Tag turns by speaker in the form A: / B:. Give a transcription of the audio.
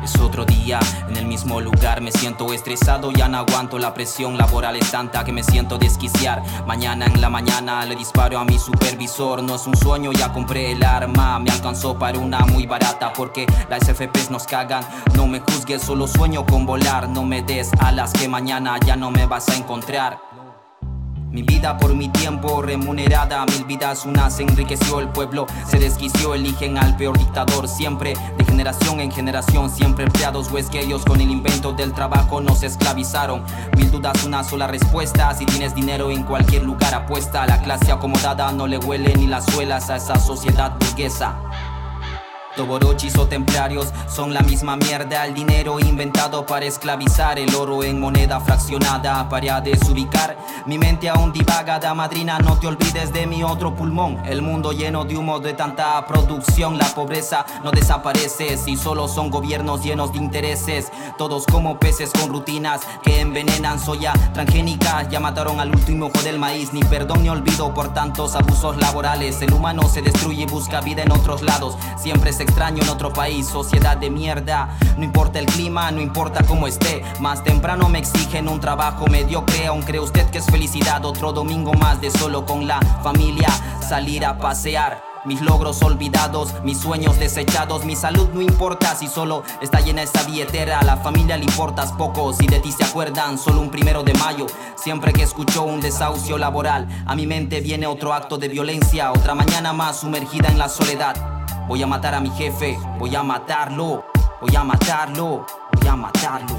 A: Es otro día, en el mismo lugar. Me siento estresado, ya no aguanto. La presión laboral es tanta que me siento desquiciar. Mañana en la mañana le disparo a mi supervisor. No es un sueño, ya compré el arma. Me alcanzó para una muy barata porque las FPs nos cagan. No me juzgues, solo sueño con volar. No me des alas que mañana ya no me vas a encontrar. Mi vida por mi tiempo remunerada, mil vidas una se enriqueció el pueblo, se desquició, eligen al peor dictador siempre, de generación en generación, siempre empleados, o es que ellos con el invento del trabajo nos esclavizaron. Mil dudas, una sola respuesta, si tienes dinero en cualquier lugar apuesta. A la clase acomodada no le huele ni las suelas a esa sociedad burguesa. Toborochis o templarios son la misma mierda. El dinero inventado para esclavizar, el oro en moneda fraccionada para desubicar. Mi mente aún divaga, da madrina, no te olvides de mi otro pulmón. El mundo lleno de humo de tanta producción. La pobreza no desaparece si solo son gobiernos llenos de intereses. Todos como peces con rutinas que envenenan. Soya transgénica, ya mataron al último hijo del maíz. Ni perdón ni olvido por tantos abusos laborales. El humano se destruye y busca vida en otros lados. Siempre se extraño en otro país, sociedad de mierda. No importa el clima, no importa cómo esté. Más temprano me exigen un trabajo mediocre. Aún cree usted que es felicidad, otro domingo más de solo con la familia salir a pasear. Mis logros olvidados, mis sueños desechados. Mi salud no importa si solo está llena esa billetera. A la familia le importas poco, si de ti se acuerdan solo un 1 de mayo. Siempre que escucho un desahucio laboral, a mi mente viene otro acto de violencia. Otra mañana más sumergida en la soledad. Voy a matar a mi jefe, voy a matarlo, voy a matarlo, voy a matarlo.